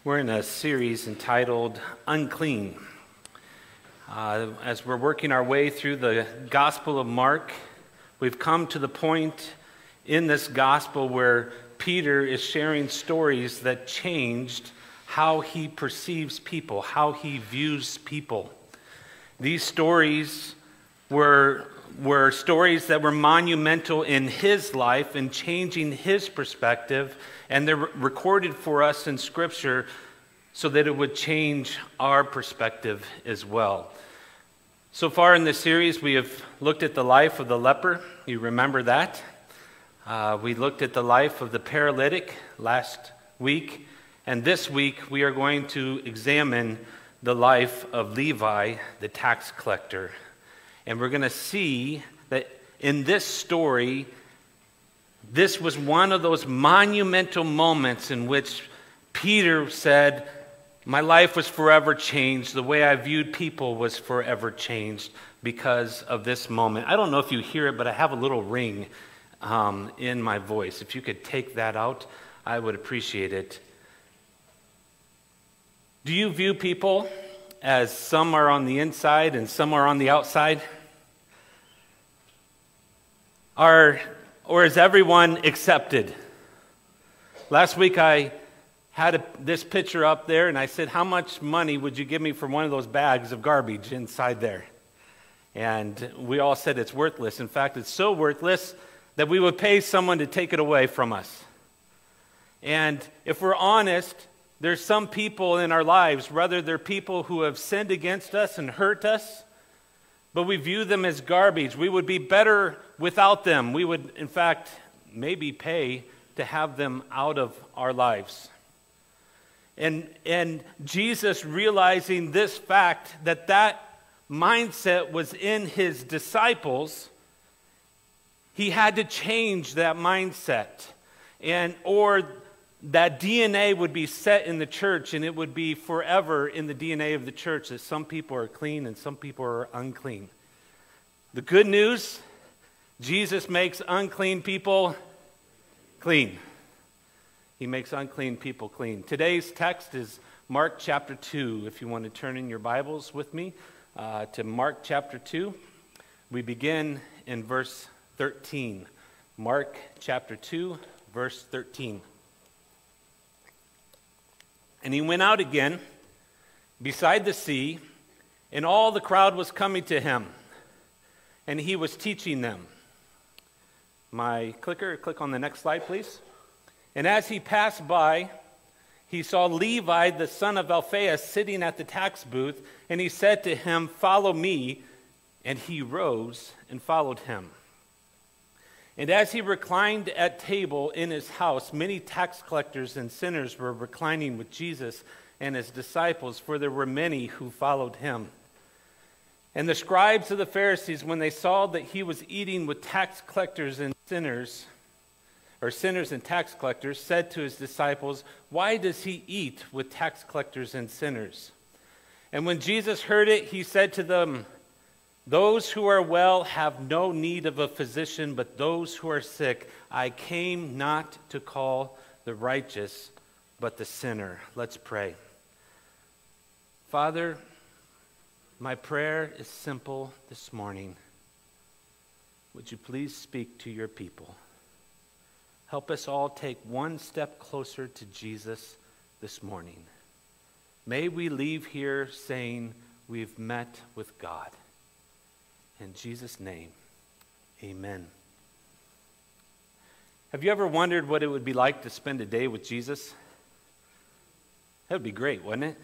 We're in a series entitled Unclean. As we're working our way through the Gospel of Mark, we've come to the point in this Gospel where Peter is sharing stories that changed how he perceives people, how he views people. These stories were stories that were monumental in his life and changing his perspective, and they're recorded for us in Scripture so that it would change our perspective as well. So far in this series, we have looked at the life of the leper. You remember that? We looked at the life of the paralytic last week, and this week we are going to examine the life of Levi, the tax collector. And we're going to see that in this story, this was one of those monumental moments in which Peter said, my life was forever changed. The way I viewed people was forever changed because of this moment. I don't know if you hear it, but I have a little ring in my voice. If you could take that out, I would appreciate it. Do you view people as some are on the inside and some are on the outside? Or is everyone accepted? Last week I had this picture up there and I said, how much money would you give me for one of those bags of garbage inside there? And we all said it's worthless. In fact, it's so worthless that we would pay someone to take it away from us. And if we're honest, there's some people in our lives, whether they're people who have sinned against us and hurt us, but we view them as garbage. We would be better without them. We would, in fact, maybe pay to have them out of our lives. And Jesus, realizing this fact, that mindset was in his disciples, he had to change that mindset. Or that DNA would be set in the church, and it would be forever in the DNA of the church that some people are clean and some people are unclean. The good news, Jesus makes unclean people clean. He makes unclean people clean. Today's text is Mark chapter 2. If you want to turn in your Bibles with me to Mark chapter 2, we begin in verse 13. Mark chapter 2, verse 13. And he went out again beside the sea, and all the crowd was coming to him, and he was teaching them. Click on the next slide, please. And as he passed by, he saw Levi, the son of Alphaeus, sitting at the tax booth, and he said to him, "Follow me." And he rose and followed him. And as he reclined at table in his house, many tax collectors and sinners were reclining with Jesus and his disciples, for there were many who followed him. And the scribes of the Pharisees, when they saw that he was eating with tax collectors and sinners and tax collectors, said to his disciples, "Why does he eat with tax collectors and sinners?" And when Jesus heard it, he said to them, "Those who are well have no need of a physician, but those who are sick. I came not to call the righteous, but the sinner." Let's pray. Father, my prayer is simple this morning. Would you please speak to your people? Help us all take one step closer to Jesus this morning. May we leave here saying we've met with God. In Jesus' name, amen. Have you ever wondered what it would be like to spend a day with Jesus? That would be great, wouldn't it?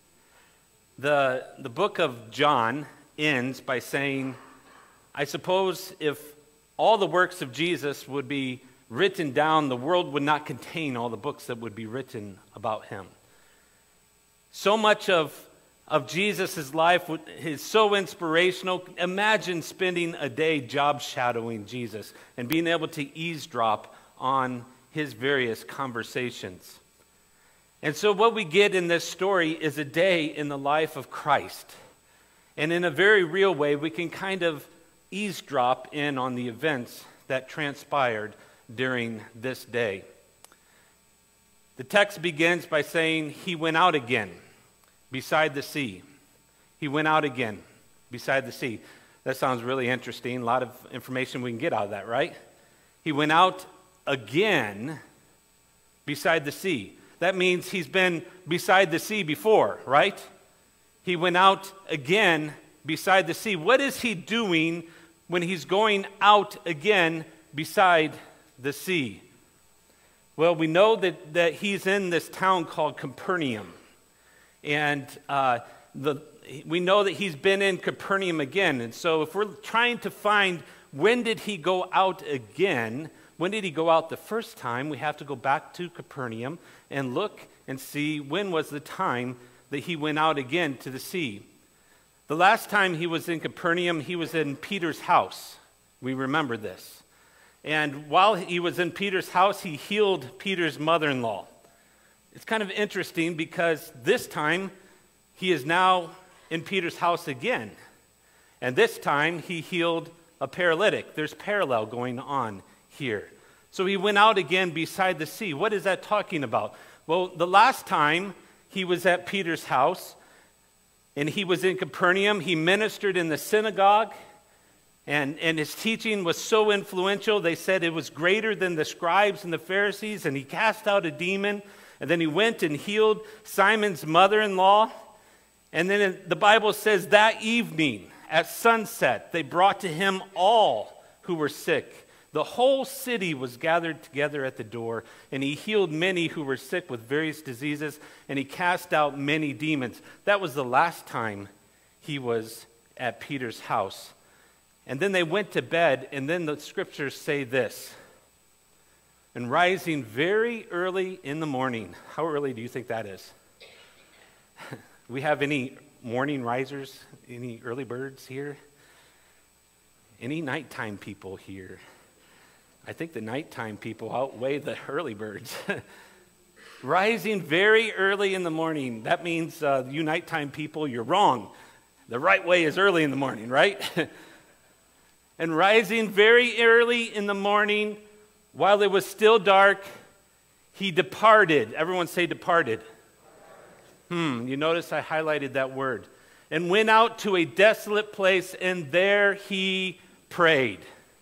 The book of John ends by saying, I suppose if all the works of Jesus would be written down, the world would not contain all the books that would be written about him. So much of Jesus' life is so inspirational. Imagine spending a day job shadowing Jesus and being able to eavesdrop on his various conversations. And so what we get in this story is a day in the life of Christ. And in a very real way, we can kind of eavesdrop in on the events that transpired during this day. The text begins by saying, he went out again beside the sea. He went out again beside the sea. That sounds really interesting. A lot of information we can get out of that, right? He went out again beside the sea. That means he's been beside the sea before, right? He went out again beside the sea. What is he doing when he's going out again beside the sea? Well, we know that he's in this town called Capernaum. And we know that he's been in Capernaum again. And so if we're trying to find when did he go out again, when did he go out the first time, we have to go back to Capernaum and look and see when was the time that he went out again to the sea. The last time he was in Capernaum, he was in Peter's house. We remember this. And while he was in Peter's house, he healed Peter's mother-in-law. It's kind of interesting because this time he is now in Peter's house again. And this time he healed a paralytic. There's parallel going on here. So he went out again beside the sea. What is that talking about? Well, the last time he was at Peter's house and he was in Capernaum, he ministered in the synagogue. And his teaching was so influential, they said it was greater than the scribes and the Pharisees, and he cast out a demon, and then he went and healed Simon's mother-in-law. And then the Bible says that evening at sunset, they brought to him all who were sick. The whole city was gathered together at the door, and he healed many who were sick with various diseases, and he cast out many demons. That was the last time he was at Peter's house. And then they went to bed, and then the scriptures say this. And rising very early in the morning. How early do you think that is? We have any morning risers? Any early birds here? Any nighttime people here? I think the nighttime people outweigh the early birds. Rising very early in the morning. That means you nighttime people, you're wrong. The right way is early in the morning, right? And rising very early in the morning, while it was still dark, he departed. Everyone say departed. You notice I highlighted that word. And went out to a desolate place, and there he prayed.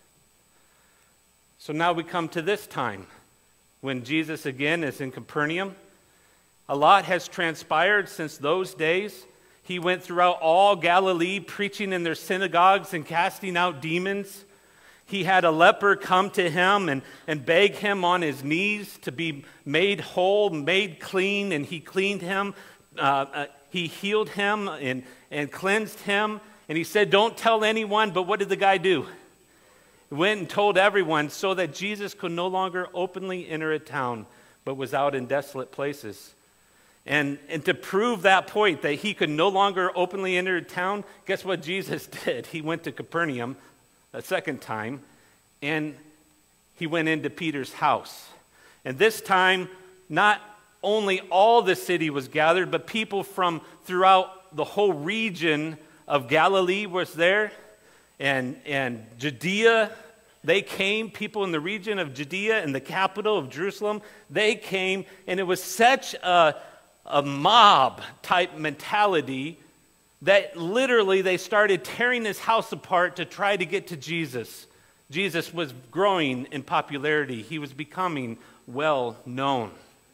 So now we come to this time, when Jesus again is in Capernaum. A lot has transpired since those days. He went throughout all Galilee, preaching in their synagogues and casting out demons. He had a leper come to him and beg him on his knees to be made whole, made clean, and he cleaned him. He healed him and cleansed him. And he said, don't tell anyone, but what did the guy do? He went and told everyone so that Jesus could no longer openly enter a town, but was out in desolate places. And to prove that point, that he could no longer openly enter a town, guess what Jesus did? He went to Capernaum a second time, and he went into Peter's house. And this time, not only all the city was gathered, but people from throughout the whole region of Galilee was there, and Judea. They came, people in the region of Judea and the capital of Jerusalem, they came, and it was such a mob-type mentality that literally they started tearing his house apart to try to get to Jesus. Jesus was growing in popularity. He was becoming well known.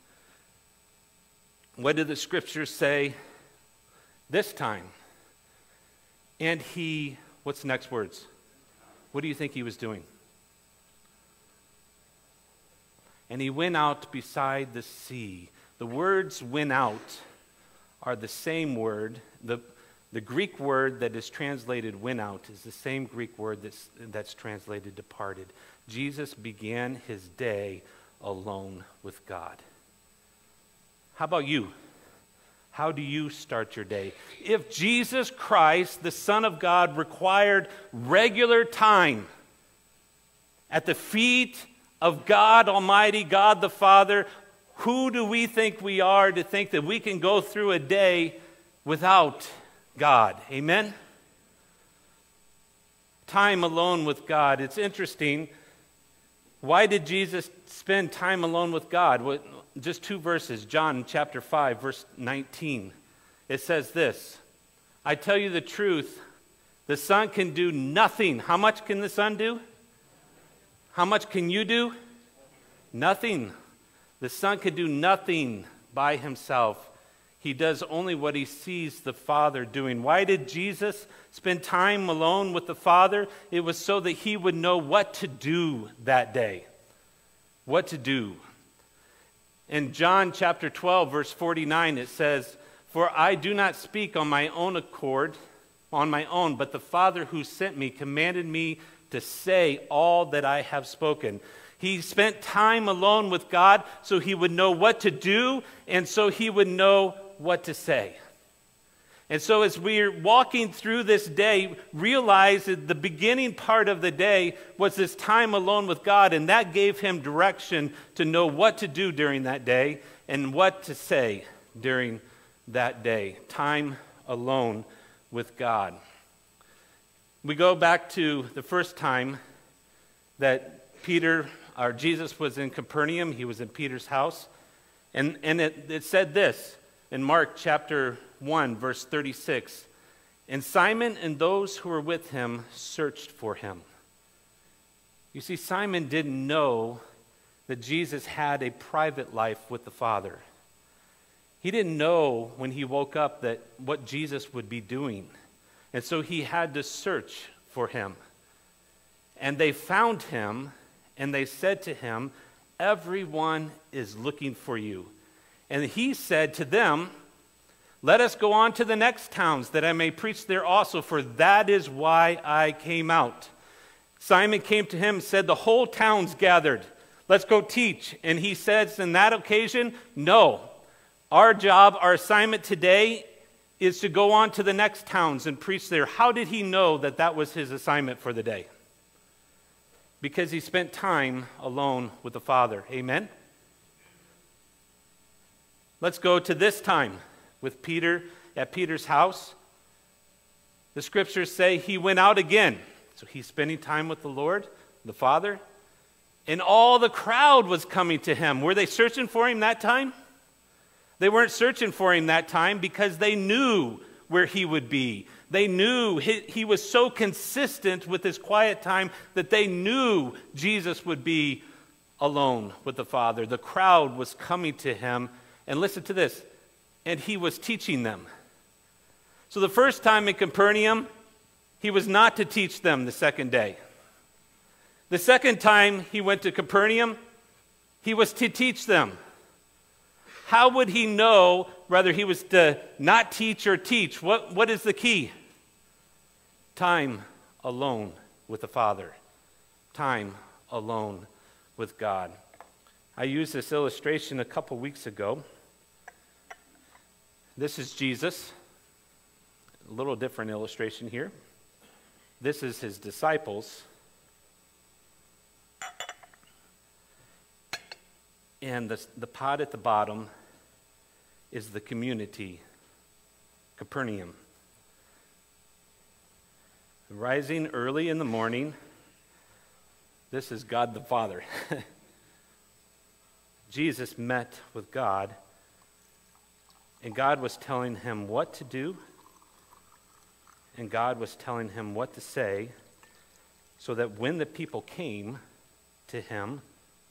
What did the scriptures say this time? And he, what's the next words? What do you think he was doing? And he went out beside the sea. The words went out are the same word. The Greek word that is translated went out is the same Greek word that's translated departed. Jesus began his day alone with God. How about you? How do you start your day? If Jesus Christ, the Son of God, required regular time at the feet of God Almighty, God the Father, who do we think we are to think that we can go through a day without God? Amen? Time alone with God. It's interesting. Why did Jesus spend time alone with God? just two verses, John chapter 5, verse 19. It says this, I tell you the truth, the Son can do nothing. How much can the Son do? How much can you do? Nothing. The Son can do nothing by himself. He does only what he sees the Father doing. Why did Jesus spend time alone with the Father? It was so that he would know what to do that day. What to do. In John chapter 12, verse 49, it says, For I do not speak on my own accord, but the Father who sent me commanded me to say all that I have spoken. He spent time alone with God so he would know what to do and so he would know what to say. And so as we're walking through this day, realize that the beginning part of the day was this time alone with God, and that gave him direction to know what to do during that day and what to say during that day. Time alone with God. We go back to the first time that Jesus was in Capernaum. He was in Peter's house. And it said this in Mark chapter 1, verse 36. And Simon and those who were with him searched for him. You see, Simon didn't know that Jesus had a private life with the Father. He didn't know when he woke up that what Jesus would be doing. And so he had to search for him. And they found him, and they said to him, Everyone is looking for you. And he said to them, Let us go on to the next towns, that I may preach there also, for that is why I came out. Simon came to him and said, The whole town's gathered. Let's go teach. And he says in that occasion, No. Our job, our assignment today is to go on to the next towns and preach there. How did he know that that was his assignment for the day? Because he spent time alone with the Father. Amen? Let's go to this time with Peter at Peter's house. The scriptures say he went out again. So he's spending time with the Lord, the Father. And all the crowd was coming to him. Were they searching for him that time? They weren't searching for him that time because they knew where he would be. They knew he was so consistent with his quiet time that they knew Jesus would be alone with the Father. The crowd was coming to him, and listen to this, and he was teaching them. So the first time in Capernaum, he was not to teach them the second day. The second time he went to Capernaum, he was to teach them. How would he know whether he was to not teach or teach? What is the key? Time alone with the Father. Time alone with God. I used this illustration a couple weeks ago. This is Jesus. A little different illustration here. This is his disciples. And the pot at the bottom is the community, Capernaum. Rising early in the morning, this is God the Father. Jesus met with God, and God was telling him what to do, and God was telling him what to say, so that when the people came to him,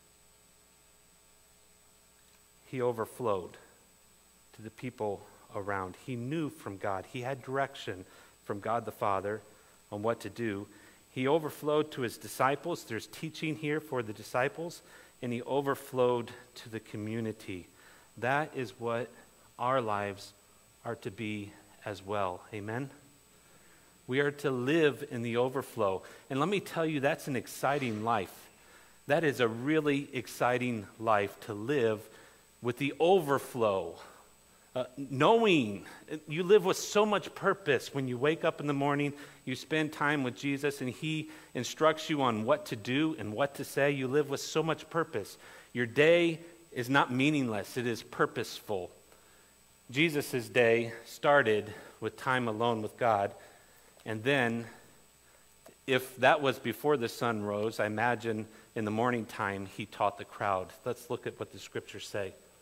he overflowed to the people around. He knew from God. He had direction from God the Father on what to do. He overflowed to his disciples. There's teaching here for the disciples, and he overflowed to the community. That is what our lives are to be as well. Amen? We are to live in the overflow. And let me tell you, that's an exciting life. That is a really exciting life to live with the overflow. Knowing you live with so much purpose. When you wake up in the morning, you spend time with Jesus and he instructs you on what to do and what to say. You live with so much purpose. Your day is not meaningless, it is purposeful. Jesus' day started with time alone with God, and then if that was before the sun rose, I imagine in the morning time he taught the crowd. Let's look at what the scriptures say.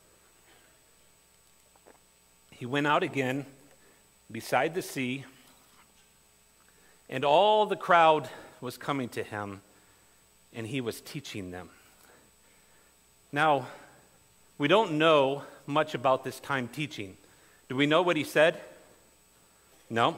he went out again beside the sea, and all the crowd was coming to him, and he was teaching them. Now, we don't know much about this time teaching. Do we know what he said? No.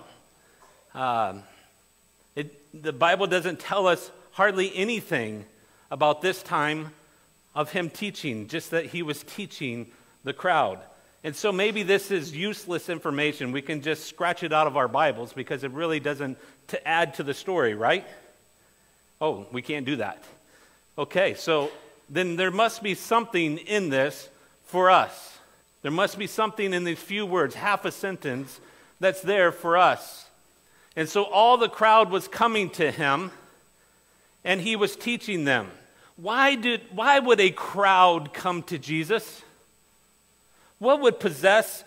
The Bible doesn't tell us hardly anything about this time of him teaching, just that he was teaching the crowd. And so maybe this is useless information. We can just scratch it out of our Bibles because it really doesn't to add to the story, right? Oh, we can't do that. Okay, so then there must be something in this for us. There must be something in these few words, half a sentence, that's there for us. And so all the crowd was coming to him, and he was teaching them. Why would a crowd come to Jesus? What would possess,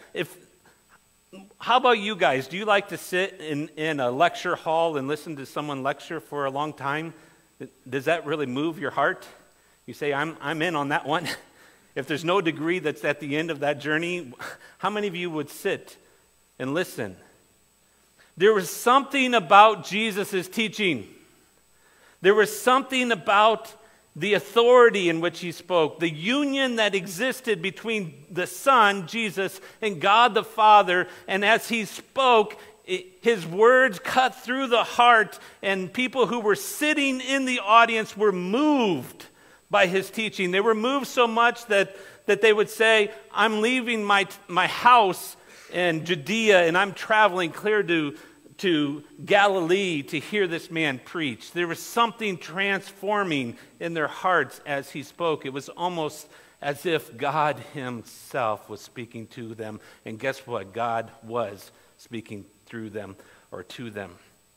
how about you guys? Do you like to sit in a lecture hall and listen to someone lecture for a long time? Does that really move your heart? You say, I'm in on that one. If there's no degree that's at the end of that journey, how many of you would sit and listen? There was something about Jesus' teaching. There was something about the authority in which he spoke, the union that existed between the Son, Jesus, and God the Father. And as he spoke, his words cut through the heart, and people who were sitting in the audience were moved by his teaching. They were moved so much that they would say, I'm leaving my house in Judea, and I'm traveling clear to Galilee to hear this man preach. There was something transforming in their hearts as he spoke. It was almost as if God himself was speaking to them. And guess what? God was speaking through them or to them.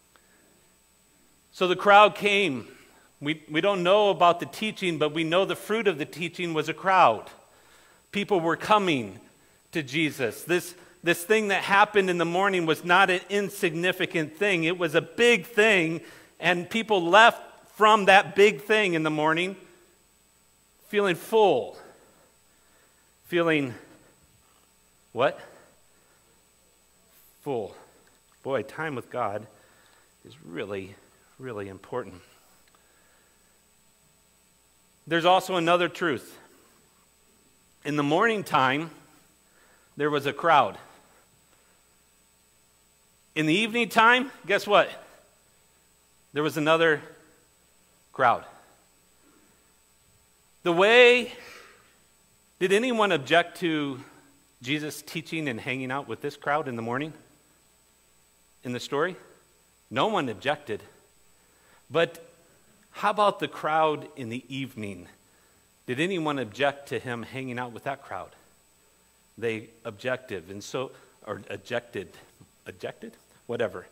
So the crowd came. We don't know about the teaching, but we know the fruit of the teaching was a crowd. People were coming to Jesus. This thing that happened in the morning was not an insignificant thing. It was a big thing, and people left from that big thing in the morning feeling full. Feeling what? Full. Boy, time with God is really, really important. There's also another truth. In the morning time, there was a crowd. In the evening time, guess what? There was another crowd. Did anyone object to Jesus teaching and hanging out with this crowd in the morning? In the story? No one objected. But how about the crowd in the evening? Did anyone object to him hanging out with that crowd? They objected, or ejected? Whatever.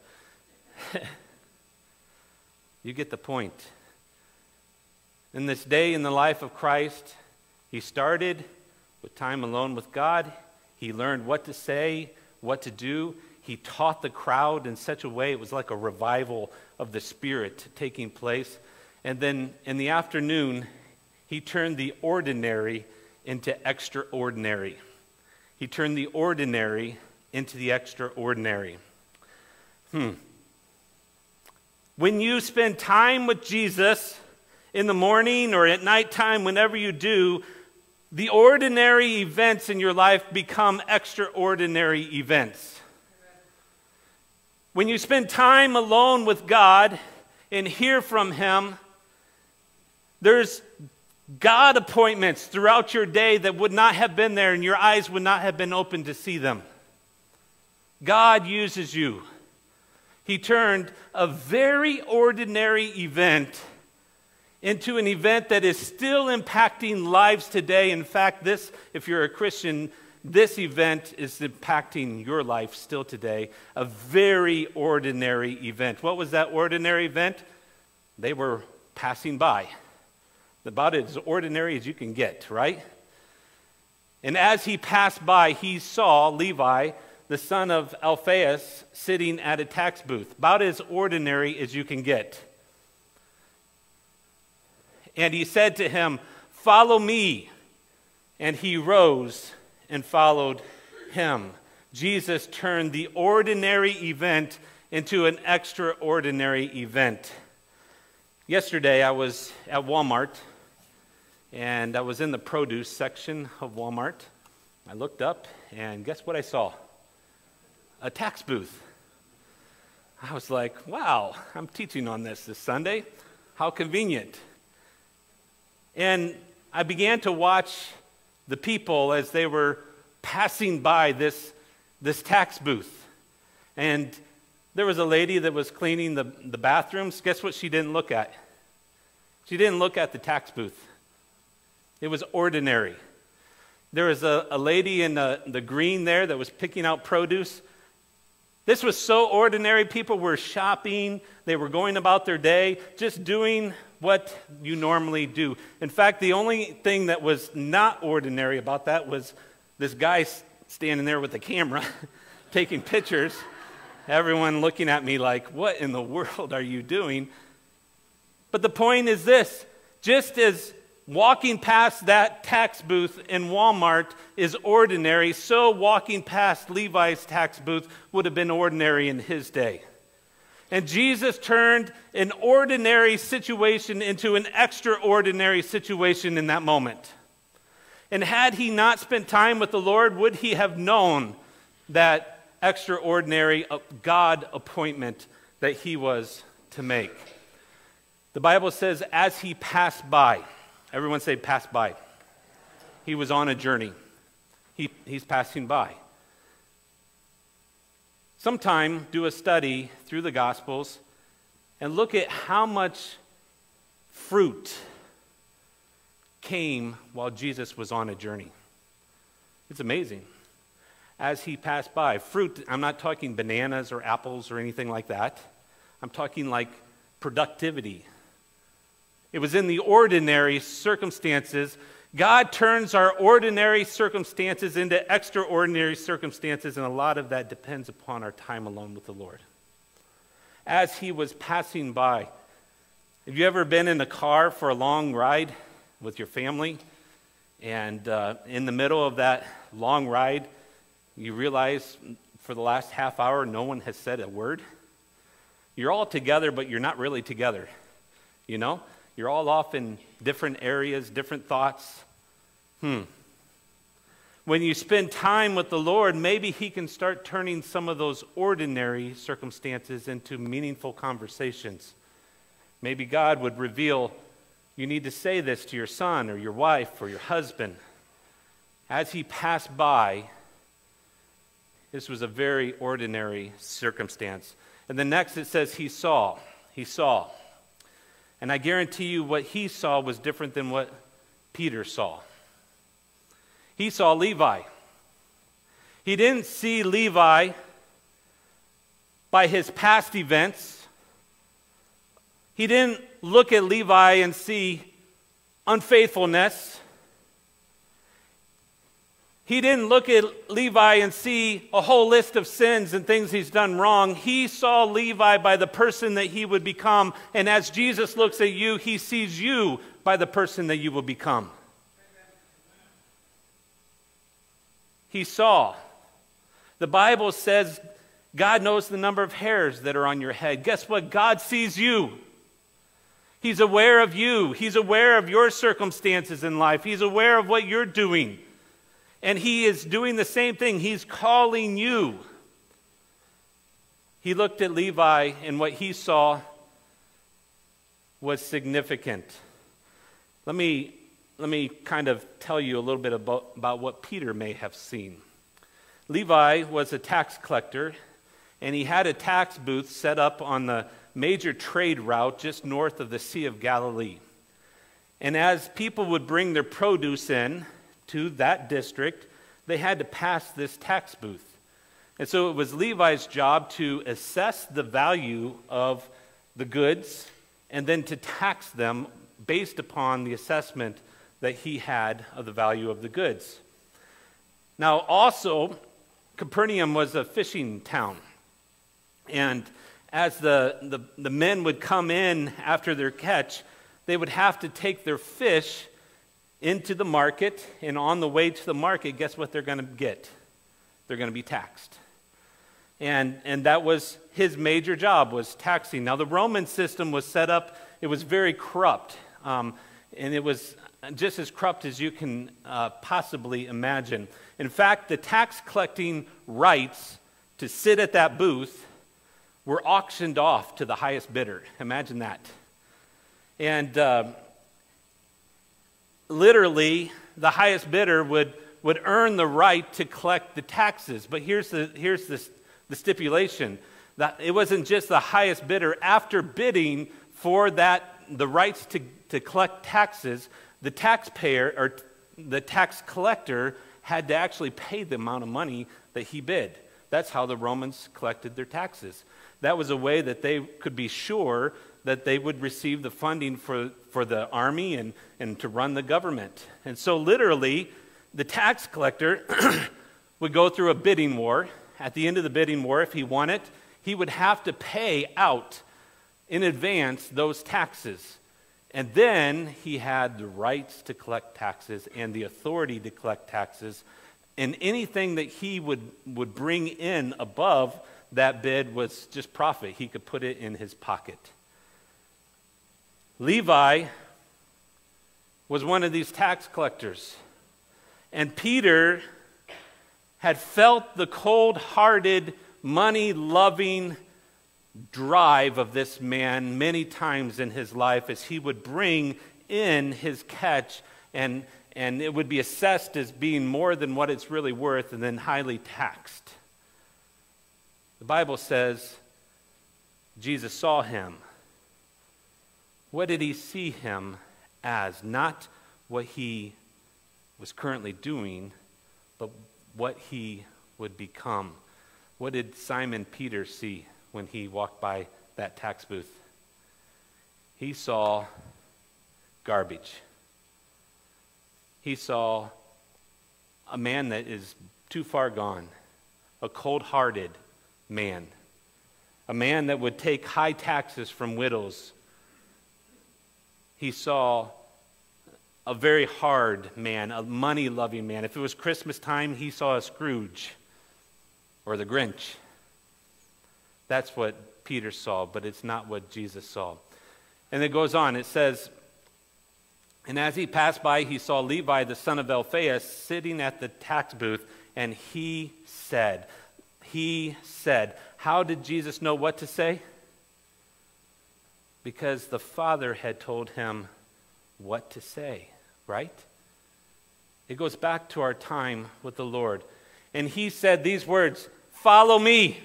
You get the point. In this day in the life of Christ, he started with time alone with God. He learned what to say, what to do. He taught the crowd in such a way, it was like a revival of the Spirit taking place. And then in the afternoon, he turned the ordinary into extraordinary. He turned the ordinary into the extraordinary. When you spend time with Jesus in the morning or at nighttime, whenever you do, the ordinary events in your life become extraordinary events. When you spend time alone with God and hear from him, there's God appointments throughout your day that would not have been there and your eyes would not have been open to see them. God uses you. He turned a very ordinary event into an event that is still impacting lives today. In fact, if you're a Christian, this event is impacting your life still today. A very ordinary event. What was that ordinary event? They were passing by. About as ordinary as you can get, right? And as he passed by, he saw Levi, the son of Alphaeus, sitting at a tax booth. About as ordinary as you can get. And he said to him, "Follow me." And he rose and followed him. Jesus turned the ordinary event into an extraordinary event. Yesterday, I was at Walmart, and I was in the produce section of Walmart. I looked up, and guess what I saw? A tax booth. I was like, wow, I'm teaching on this Sunday. How convenient. And I began to watch the people as they were passing by this tax booth. And there was a lady that was cleaning the bathrooms. Guess what she didn't look at? She didn't look at the tax booth. It was ordinary. There was a lady in the green there that was picking out produce. This was so ordinary. People were shopping. They were going about their day, just doing what you normally do. In fact, the only thing that was not ordinary about that was this guy standing there with a camera taking pictures. Everyone looking at me like, what in the world are you doing? But the point is this: just as walking past that tax booth in Walmart is ordinary, so walking past Levi's tax booth would have been ordinary in his day. And Jesus turned an ordinary situation into an extraordinary situation in that moment. And had he not spent time with the Lord, would he have known that extraordinary God appointment that he was to make? The Bible says, as he passed by, everyone say passed by. He was on a journey. He's passing by. Sometime do a study through the Gospels and look at how much fruit came while Jesus was on a journey. It's amazing. As he passed by, fruit, I'm not talking bananas or apples or anything like that. I'm talking like productivity. It was in the ordinary circumstances. God turns our ordinary circumstances into extraordinary circumstances, and a lot of that depends upon our time alone with the Lord. As he was passing by, have you ever been in a car for a long ride with your family, and in the middle of that long ride, you realize for the last half hour no one has said a word? You're all together, but you're not really together, you know? You're all off in different areas, different thoughts. When you spend time with the Lord, maybe he can start turning some of those ordinary circumstances into meaningful conversations. Maybe God would reveal, you need to say this to your son or your wife or your husband. As he passed by, this was a very ordinary circumstance. And the next it says he saw. And I guarantee you what he saw was different than what Peter saw. He saw Levi. He didn't see Levi by his past events. He didn't look at Levi and see unfaithfulness. He didn't look at Levi and see a whole list of sins and things he's done wrong. He saw Levi by the person that he would become. And as Jesus looks at you, he sees you by the person that you will become. He saw. The Bible says God knows the number of hairs that are on your head. Guess what? God sees you. He's aware of you. He's aware of your circumstances in life. He's aware of what you're doing. And he is doing the same thing. He's calling you. He looked at Levi, and what he saw was significant. Let me kind of tell you a little bit about what Peter may have seen. Levi was a tax collector, and he had a tax booth set up on the major trade route just north of the Sea of Galilee. And as people would bring their produce in to that district, they had to pass this tax booth. And so it was Levi's job to assess the value of the goods and then to tax them based upon the assessment that he had of the value of the goods. Now also, Capernaum was a fishing town. And as the men would come in after their catch, they would have to take their fish into the market, and on the way to the market, guess what they're going to get? they're going to be taxed. And that was his major job, was taxing. Now, the Roman system was set up, it was very corrupt. And it was just as corrupt as you can possibly imagine. In fact, the tax collecting rights to sit at that booth were auctioned off to the highest bidder. Imagine that. And literally, the highest bidder would earn the right to collect the taxes. But here's the stipulation. That it wasn't just the highest bidder. After bidding for the rights to collect taxes, the taxpayer or the tax collector had to actually pay the amount of money that he bid. That's how the Romans collected their taxes. That was a way that they could be sure that they would receive the funding for the army and to run the government. And so literally, the tax collector would go through a bidding war. At the end of the bidding war, if he won it, he would have to pay out in advance those taxes. And then he had the rights to collect taxes and the authority to collect taxes. And anything that he would bring in above that bid was just profit. He could put it in his pocket. Levi was one of these tax collectors. And Peter had felt the cold-hearted, money-loving drive of this man many times in his life as he would bring in his catch and it would be assessed as being more than what it's really worth and then highly taxed. The Bible says Jesus saw him. What did he see him as? Not what he was currently doing, but what he would become. What did Simon Peter see when he walked by that tax booth? He saw garbage. He saw a man that is too far gone, a cold-hearted man, a man that would take high taxes from widows. He saw a very hard man, a money-loving man. If it was Christmas time, he saw a Scrooge or the Grinch. That's what Peter saw, but it's not what Jesus saw. And it goes on. It says, and as he passed by, he saw Levi, the son of Alphaeus, sitting at the tax booth, and he said, how did Jesus know what to say? Because the Father had told him what to say, right? It goes back to our time with the Lord. And he said these words, follow me.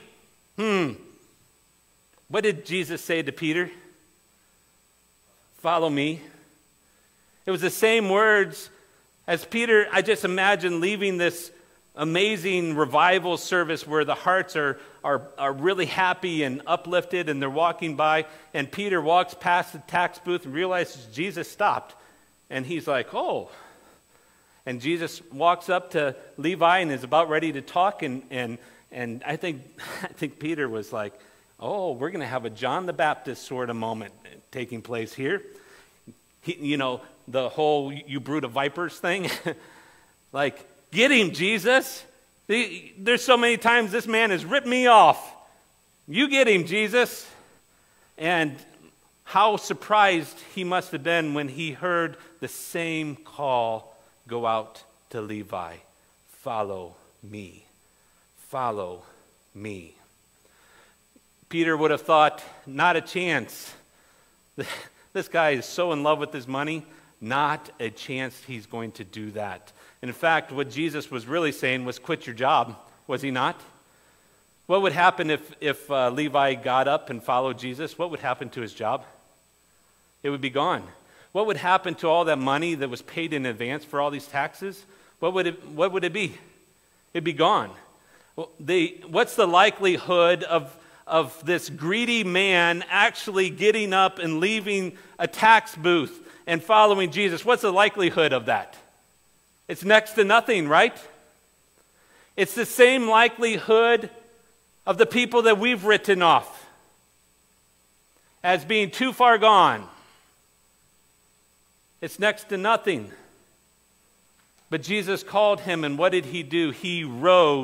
What did Jesus say to Peter? Follow me. It was the same words as Peter. I just imagine leaving this amazing revival service where the hearts are really happy and uplifted, and they're walking by, and Peter walks past the tax booth and realizes Jesus stopped. And he's like, oh. And Jesus walks up to Levi and is about ready to talk, and I think Peter was like, oh, we're going to have a John the Baptist sort of moment taking place here. The whole you brood of vipers thing. Like, get him, Jesus. There's so many times this man has ripped me off. You get him, Jesus. And how surprised he must have been when he heard the same call go out to Levi. Follow me. Follow me. Peter would have thought, not a chance. This guy is so in love with his money, not a chance he's going to do that. In fact, what Jesus was really saying was quit your job, was he not? What would happen if Levi got up and followed Jesus? What would happen to his job? It would be gone. What would happen to all that money that was paid in advance for all these taxes? What would it be? It'd be gone. What's the likelihood of this greedy man actually getting up and leaving a tax booth and following Jesus? What's the likelihood of that? It's next to nothing, right? It's the same likelihood of the people that we've written off as being too far gone. It's next to nothing. But Jesus called him, and what did he do? He rose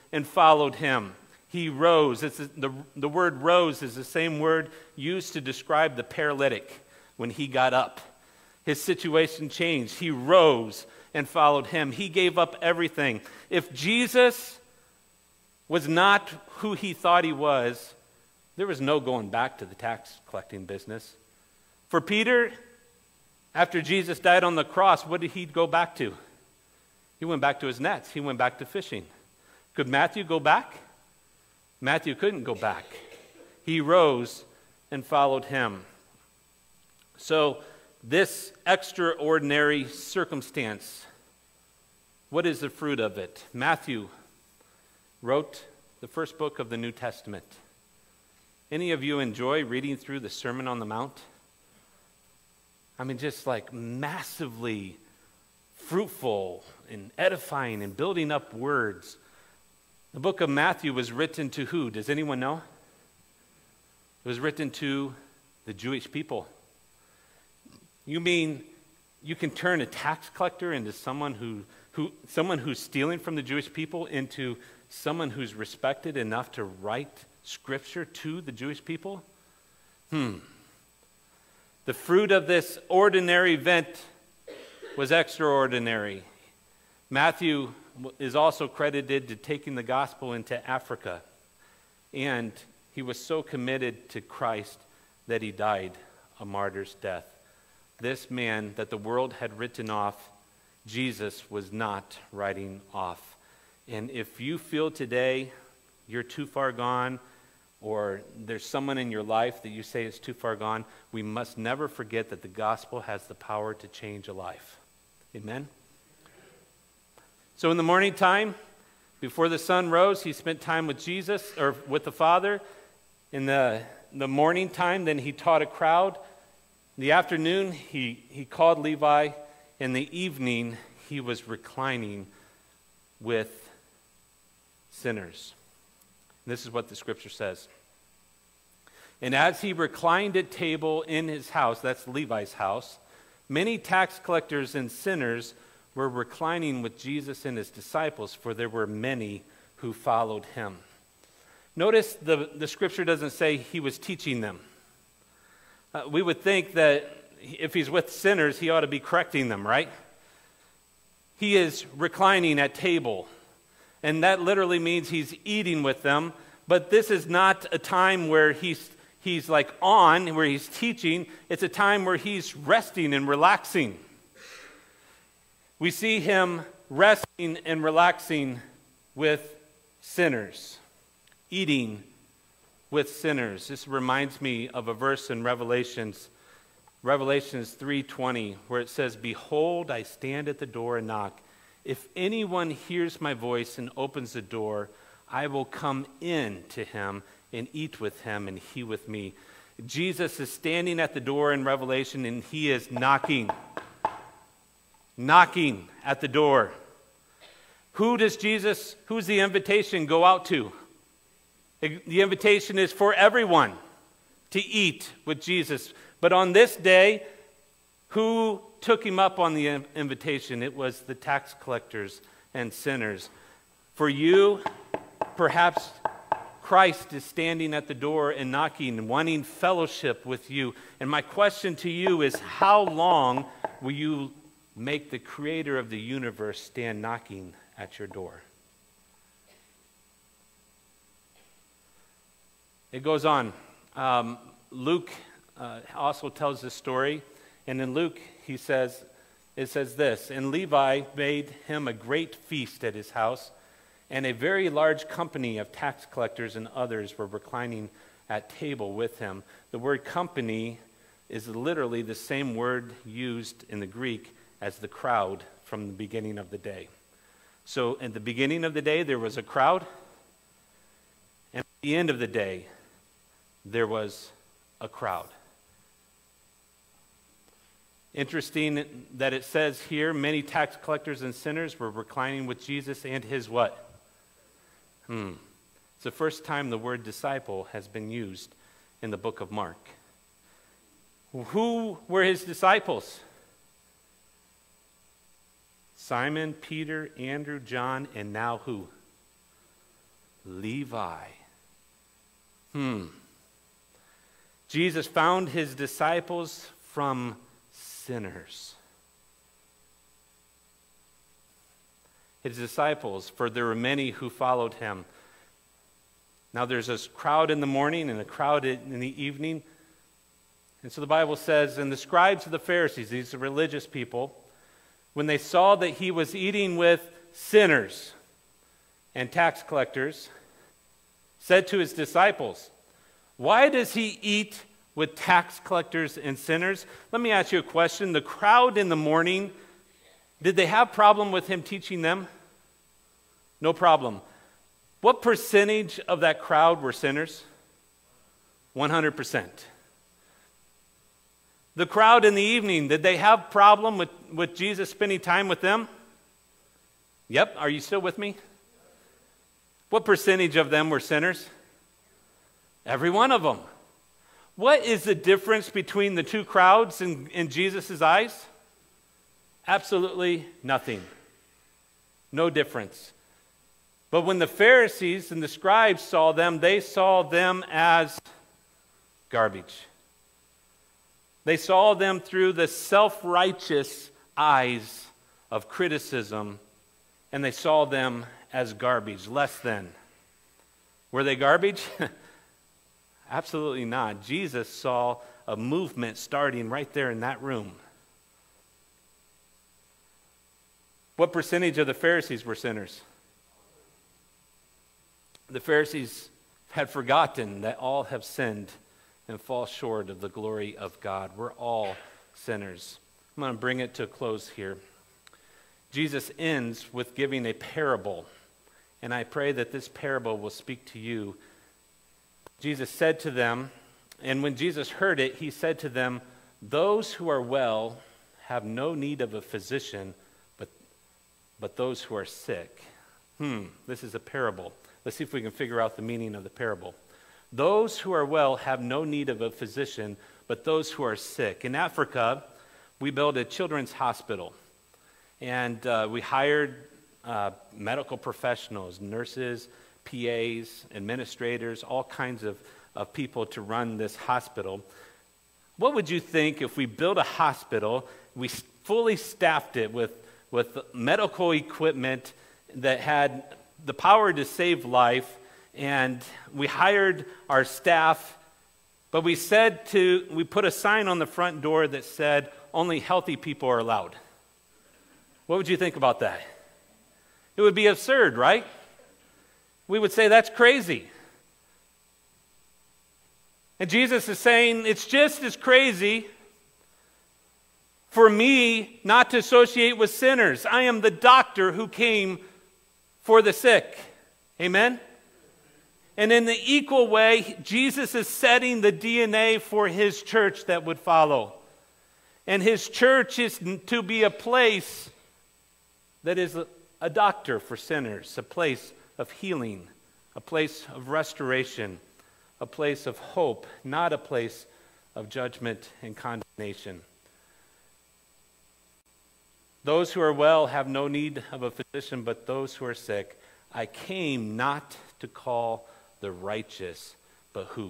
and followed him. He rose. The word rose is the same word used to describe the paralytic when he got up. His situation changed. He rose and followed him. He gave up everything. If Jesus was not who he thought he was, there was no going back to the tax collecting business. For Peter, after Jesus died on the cross, what did he go back to? He went back to his nets. He went back to fishing. Could Matthew go back? Matthew couldn't go back. He rose and followed him. So, this extraordinary circumstance, what is the fruit of it? Matthew wrote the first book of the New Testament. Any of you enjoy reading through the Sermon on the Mount? I mean, just like massively fruitful and edifying and building up words. The book of Matthew was written to who? Does anyone know? It was written to the Jewish people. You mean you can turn a tax collector into someone who's stealing from the Jewish people into someone who's respected enough to write scripture to the Jewish people? The fruit of this ordinary event was extraordinary. Matthew is also credited to taking the gospel into Africa. And he was so committed to Christ that he died a martyr's death. This man that the world had written off, Jesus was not writing off. And if you feel today you're too far gone, or there's someone in your life that you say is too far gone, we must never forget that the gospel has the power to change a life. Amen? So in the morning time, before the sun rose, he spent time with Jesus, or with the Father. In the morning time, then he taught a crowd. In the afternoon, he called Levi. In the evening, he was reclining with sinners. And this is what the scripture says. And as he reclined at table in his house, that's Levi's house, many tax collectors and sinners were reclining with Jesus and his disciples, for there were many who followed him. Notice the scripture doesn't say he was teaching them. We would think that if he's with sinners, he ought to be correcting them, right? He is reclining at table, and that literally means he's eating with them, but this is not a time where he's like where he's teaching. It's a time where he's resting and relaxing. We see him resting and relaxing with sinners, eating with sinners. This reminds me of a verse in Revelations 3:20, where it says, "Behold, I stand at the door and knock. If anyone hears my voice and opens the door, I will come in to him and eat with him and he with me." Jesus is standing at the door in Revelation, and he is knocking at the door. Who's the invitation go out to? The invitation is for everyone to eat with Jesus. But on this day, who took him up on the invitation? It was the tax collectors and sinners. For you, perhaps Christ is standing at the door and knocking, wanting fellowship with you. And my question to you is, how long will you make the creator of the universe stand knocking at your door? It goes on. Luke also tells this story. And in Luke, it says this, "And Levi made him a great feast at his house, and a very large company of tax collectors and others were reclining at table with him." The word company is literally the same word used in the Greek as the crowd from the beginning of the day. So at the beginning of the day, there was a crowd, and at the end of the day, there was a crowd. Interesting that it says here, many tax collectors and sinners were reclining with Jesus and his what? It's the first time the word disciple has been used in the book of Mark. Who were his disciples? Simon, Peter, Andrew, John, and now who? Levi. Jesus found his disciples from sinners. His disciples, for there were many who followed him. Now there's this crowd in the morning and a crowd in the evening. And so the Bible says, and the scribes of the Pharisees, these are religious people, when they saw that he was eating with sinners and tax collectors, said to his disciples, "Why does he eat with tax collectors and sinners?" Let me ask you a question. The crowd in the morning, did they have problem with him teaching them? No problem. What percentage of that crowd were sinners? 100%. The crowd in the evening, did they have problem with Jesus spending time with them? Yep. Are you still with me? What percentage of them were sinners? Every one of them. What is the difference between the two crowds in Jesus' eyes? Absolutely nothing. No difference. But when the Pharisees and the scribes saw them, they saw them as garbage. They saw them through the self-righteous eyes of criticism, and they saw them as garbage, less than. Were they garbage? Absolutely not. Jesus saw a movement starting right there in that room. What percentage of the Pharisees were sinners? The Pharisees had forgotten that all have sinned and fall short of the glory of God. We're all sinners. I'm going to bring it to a close here. Jesus ends with giving a parable, and I pray that this parable will speak to you. Jesus said to them, and when Jesus heard it, he said to them, "Those who are well have no need of a physician, but those who are sick." This is a parable. Let's see if we can figure out the meaning of the parable. Those who are well have no need of a physician, but those who are sick. In Africa, we built a children's hospital, and we hired medical professionals, nurses, PAs, administrators, all kinds of people to run this hospital. What would you think if we built a hospital, we fully staffed it with medical equipment that had the power to save life, and we hired our staff, but we put a sign on the front door that said, "Only healthy people are allowed"? What would you think about that? It would be absurd, right? We would say that's crazy. And Jesus is saying it's just as crazy for me not to associate with sinners. I am the doctor who came for the sick. Amen? And in the equal way, Jesus is setting the DNA for his church that would follow. And his church is to be a place that is a doctor for sinners, a place of healing, a place of restoration, a place of hope, not a place of judgment and condemnation. Those who are well have no need of a physician, but those who are sick. I came not to call the righteous, but who?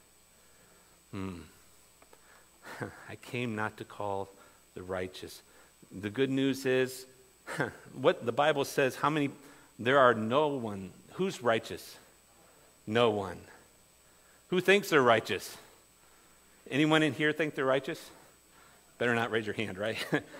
I came not to call the righteous. The good news is, what the Bible says, there are no one. Who's righteous? No one. Who thinks they're righteous? Anyone in here think they're righteous? Better not raise your hand, right?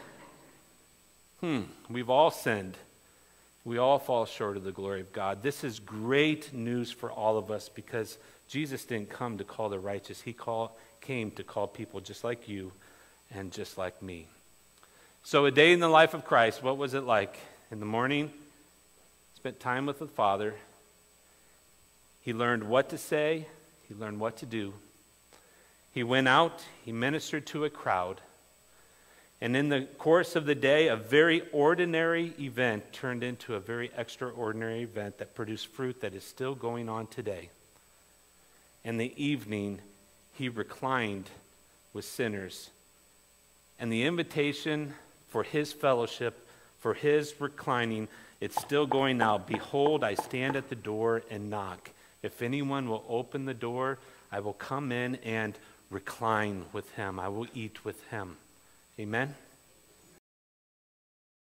We've all sinned. We all fall short of the glory of God. This is great news for all of us because Jesus didn't come to call the righteous. He came to call people just like you and just like me. So a day in the life of Christ, what was it like? In the morning, spent time with the Father. He learned what to say. He learned what to do. He went out. He ministered to a crowd. And in the course of the day, a very ordinary event turned into a very extraordinary event that produced fruit that is still going on today. In the evening, he reclined with sinners. And the invitation for his fellowship, for his reclining, It's still going now. Behold, I stand at the door and knock. If anyone will open the door, I will come in and recline with him. I will eat with him. Amen?